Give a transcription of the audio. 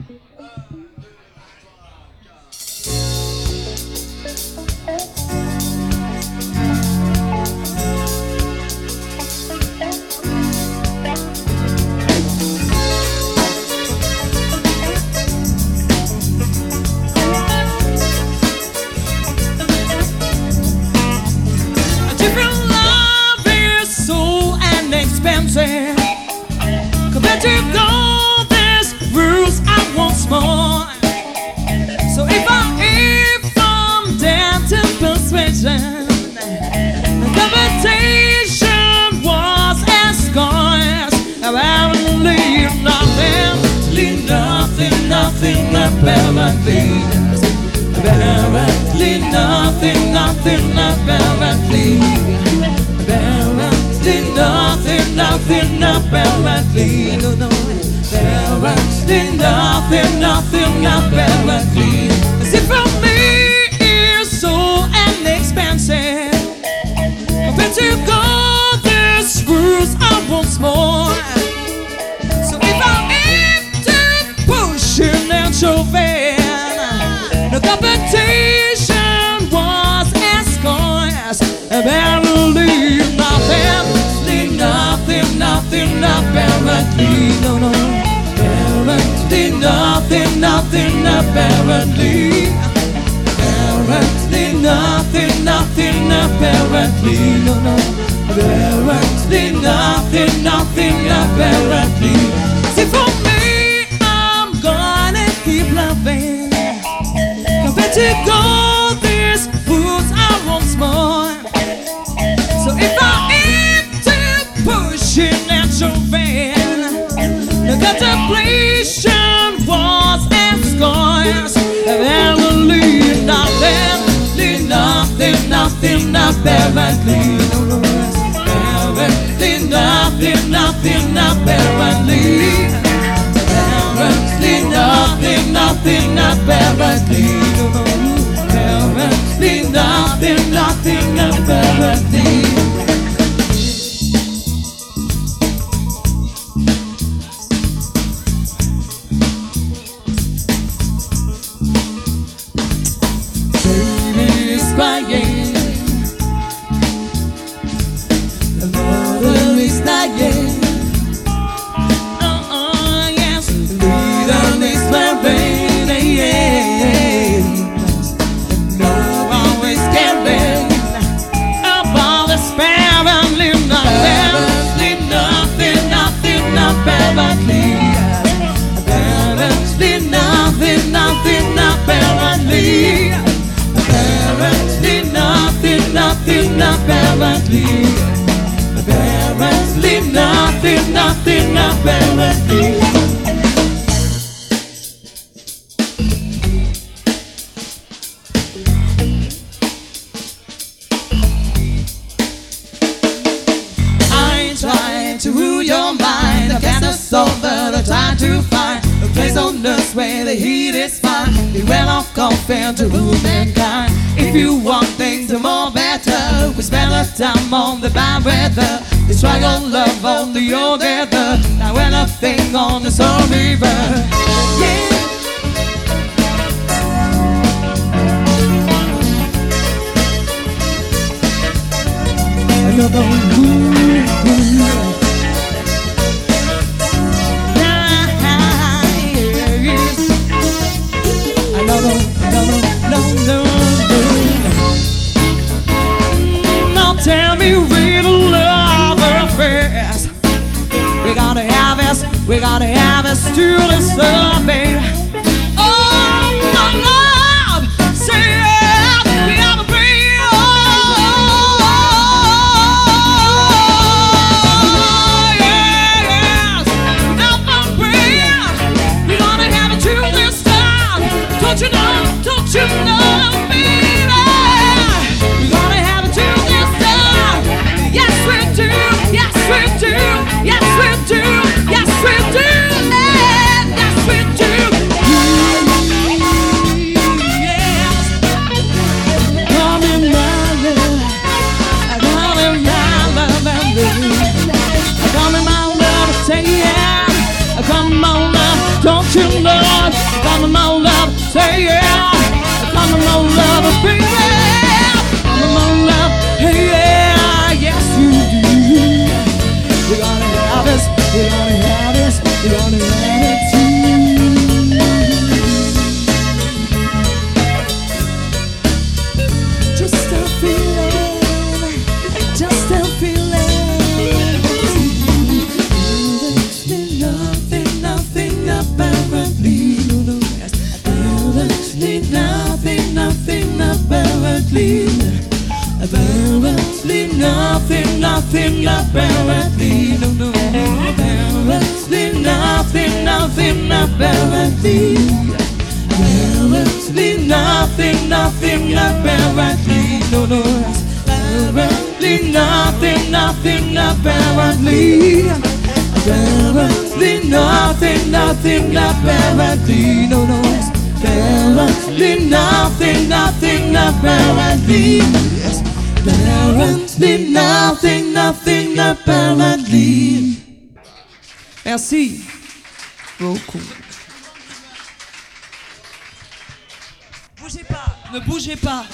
Compared to gold, there's rules I want more. So if I'm down to persuasion, the competition was as scarce. I will leave nothing apparently. Apparently nothing apparently. Nothing apparently. No, no. Apparently nothing apparently. As if from me is so inexpensive. Compared to gold, there's rules I want more. So if I'm into pushing and shoving, the competition was as scarce. Apparently nothing apparently. No, no. Apparently nothing apparently. Apparently nothing apparently. No, no. Apparently nothing apparently. See, for me, I'm gonna keep loving. Compared to gold, there's fools I want more. So if I'm into pushing and shoving, the contemplation was as scarce. Apparently nothing apparently. Apparently nothing apparently. Apparently nothing apparently. Apparently nothing apparently. Crying, the mother is dying. Yes, the leader is wearing, yeah. No one is caring about the apparently nothing apparently. Apparently nothing apparently. Apparently nothing apparently. Apparently nothing apparently. I ain't trying to rule your mind. I can't solve, but I try to find a place on earth where the heat is fine. Be well off compared to rule mankind. If you want things to more better, we spend our time on the bad weather. We struggle love on the old weather. Now anything on the Sun River. Yeah. Another tell me real love affairs. We gotta have us to this Come on, my love, say yeah. Come on, my love, baby. Come on, my love, hey, yeah, yes you do. You're gonna have this, you're gonna have this, you're gonna have it too. Just a feeling, just a feeling. Nothing, nothing apparently. Nothing, nothing apparently. Apparently nothing, nothing apparently. No, no, apparently nothing, nothing apparently. Apparently nothing, nothing apparently. No, no, apparently nothing, nothing apparently. Apparently nothing, nothing apparently. No, no, apparently nothing, nothing apparently. Yes, apparently nothing, nothing apparently. Merci beaucoup. Bougez pas, ne bougez pas.